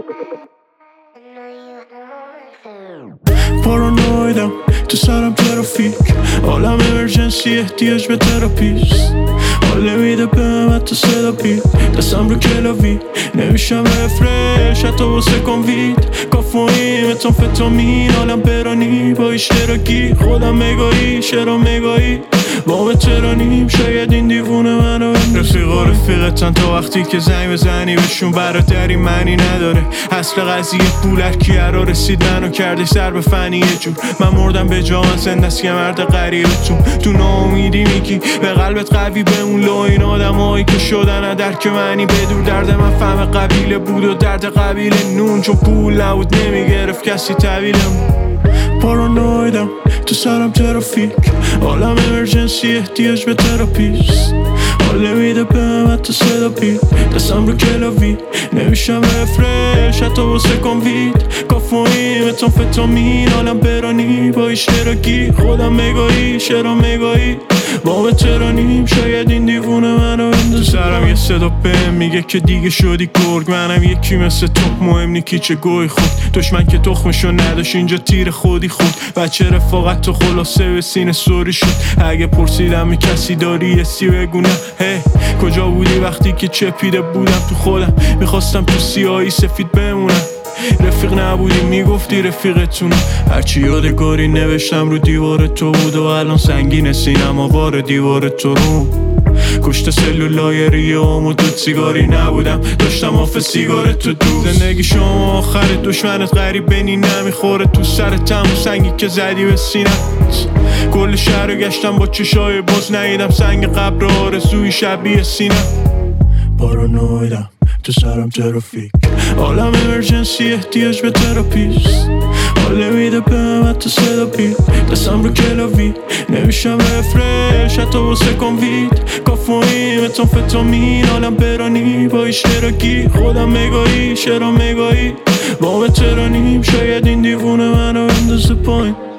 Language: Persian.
پارانویدم تو سرم ترافیک، عالم امرجنسی احتیاج به تراپیست. حال نمیده بهم حتی صدا بید، دستم رو کلاوی نمیشم رفرش حتی واسه کنوید. کافوین متامفتامین حالم برانی با اشتراکی، خودم مگایی شرا مگایی با ترانیم. شاید این دیوونه منو رفیقا رفیقتن تا وقتی که زنگ بزنی بهشون برادری معنی نداره. اصل قضیه پول هرکی را رسید منو کردش سر به فنی یه جور. من مردم به جا من زندست یه مرد غریبتون. تو ناامیدی میگی به قلبت قوی بمون، لو این آدمایی که شدن درک معنی بدور. درد من فهم قبیله بود و درد قبیله نون، چون پول نبود نمیگرفت کسی طویلمون. پارانویدم تو سرم ترافیک، عالم امرجنسی احتیاج به تراپیست. حال نمیده بهم حتی صدا بید، دستم رو کلاوی نمیشم رفرش حتی واسه کنوید. کافوین متامفتامین حالم برانی با اشتراکی، خودم مگایی شرا مگایی با ترانیم. شاید این دیوونه منو تو سرم یه صدا بهم میگه که دیگه شدی گرگ. منم یکی مثل تو مهم نی کیچه گوی خود. دشمن که تخمشو نداشت اینجا تیر خودی خود. بچه رفاقت تو خلاصه به سینه سوری شد. اگه پرسیدم کسی داری یه سی بگونم هی کجا بودی وقتی که چپیده بودم تو خودم. میخواستم تو سیاهی سفید بمونم، رفیق نبودی میگفتی رفیقتونم. هرچی یادگاری نوشتم رو دیوار تو بود و الان سنگین سینم آوار دیوار تو رو. کشت سلولای ریوم و دود سیگاری نبودم، داشتم آف سیگار تو دور. زندگی شما آخر دشمنت غریب بینی نمیخوره تو سرتم و سنگی که زدی به سینت. کل شهر رو گشتم با چشای باز ندیدم سنگ قبر آرزوی شبیه سینم. پارانویدم تو سرم ترافیک، عالم امرجنسی احتیاج به تراپیست. حال نمیده بهم حتی صدا بید، دستم رو کلاوی نمیشم رفرش حتی واسه کنوید. کافوین متامفتامین حالم برانی با اشتراکی، خودم مگایی شرا مگایی با ترانیم. شاید این دیوونه منو بندازه پایین.